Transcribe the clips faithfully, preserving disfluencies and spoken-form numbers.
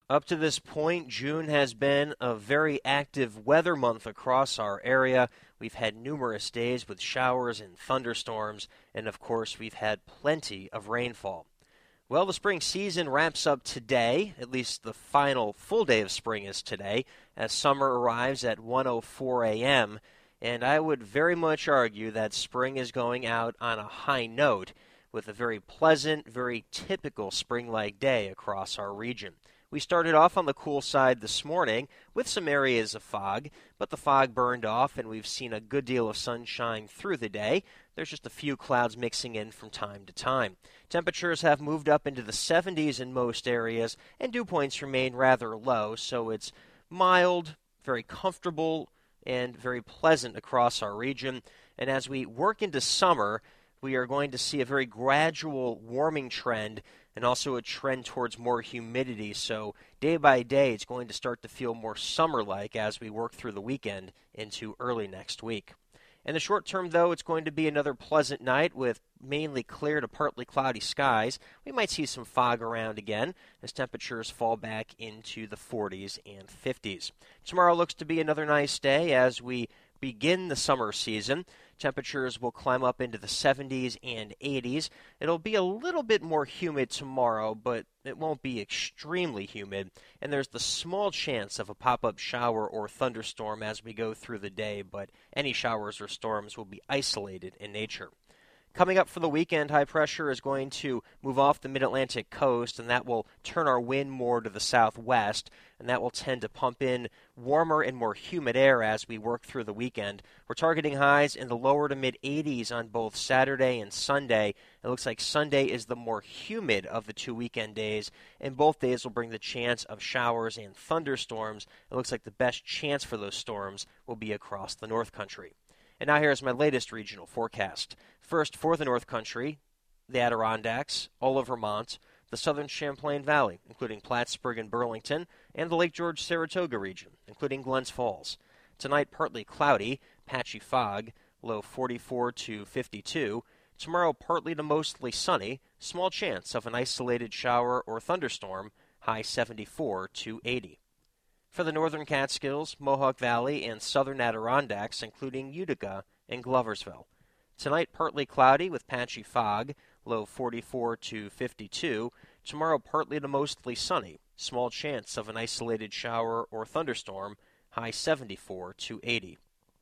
Up to this point, June has been a very active weather month across our area. We've had numerous days with showers and thunderstorms, and of course, we've had plenty of rainfall. Well, the spring season wraps up today, at least the final full day of spring is today, as summer arrives at one oh four a.m., and I would very much argue that spring is going out on a high note with a very pleasant, very typical spring-like day across our region. We started off on the cool side this morning with some areas of fog, but the fog burned off and we've seen a good deal of sunshine through the day. There's just a few clouds mixing in from time to time. Temperatures have moved up into the seventies in most areas, and dew points remain rather low, so it's mild, very comfortable, and very pleasant across our region. And as we work into summer, we are going to see a very gradual warming trend and also a trend towards more humidity. So day by day, it's going to start to feel more summer-like as we work through the weekend into early next week. In the short term, though, it's going to be another pleasant night with mainly clear to partly cloudy skies. We might see some fog around again as temperatures fall back into the forties and fifties. Tomorrow looks to be another nice day as we begin the summer season. Temperatures will climb up into the seventies and eighties. It'll be a little bit more humid tomorrow, but it won't be extremely humid. And there's the small chance of a pop-up shower or thunderstorm as we go through the day, but any showers or storms will be isolated in nature. Coming up for the weekend, high pressure is going to move off the mid-Atlantic coast, and that will turn our wind more to the southwest, and that will tend to pump in warmer and more humid air as we work through the weekend. We're targeting highs in the lower to mid-eighties on both Saturday and Sunday. It looks like Sunday is the more humid of the two weekend days, and both days will bring the chance of showers and thunderstorms. It looks like the best chance for those storms will be across the North Country. And now here's my latest regional forecast. First, for the North Country, the Adirondacks, all of Vermont, the southern Champlain Valley, including Plattsburgh and Burlington, and the Lake George-Saratoga region, including Glens Falls. Tonight, partly cloudy, patchy fog, low forty-four to fifty-two. Tomorrow, partly to mostly sunny, small chance of an isolated shower or thunderstorm, high seventy-four to eighty. For the northern Catskills, Mohawk Valley, and southern Adirondacks, including Utica and Gloversville. Tonight, partly cloudy with patchy fog, low forty-four to fifty-two. Tomorrow, partly to mostly sunny, small chance of an isolated shower or thunderstorm, high seventy-four to eighty.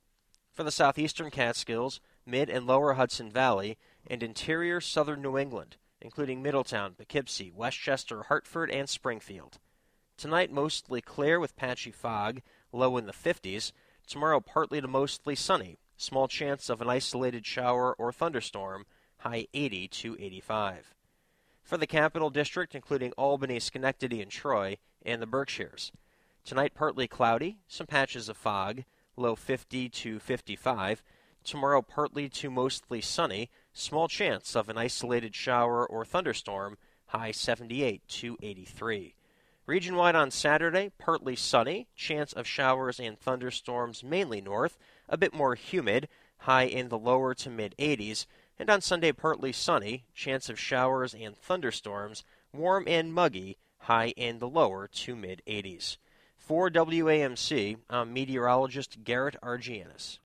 For the southeastern Catskills, mid and lower Hudson Valley, and interior southern New England, including Middletown, Poughkeepsie, Westchester, Hartford, and Springfield. Tonight, mostly clear with patchy fog, low in the fifties. Tomorrow, partly to mostly sunny, small chance of an isolated shower or thunderstorm, high eighty to eighty-five. For the Capital District, including Albany, Schenectady, and Troy, and the Berkshires. Tonight, partly cloudy, some patches of fog, low fifty to fifty-five. Tomorrow, partly to mostly sunny, small chance of an isolated shower or thunderstorm, high seventy-eight to eighty-three. Region-wide on Saturday, partly sunny, chance of showers and thunderstorms mainly north, a bit more humid, high in the lower to mid-eighties, and on Sunday, partly sunny, chance of showers and thunderstorms, warm and muggy, high in the lower to mid-eighties. For W A M C, I'm meteorologist Garrett Argianis.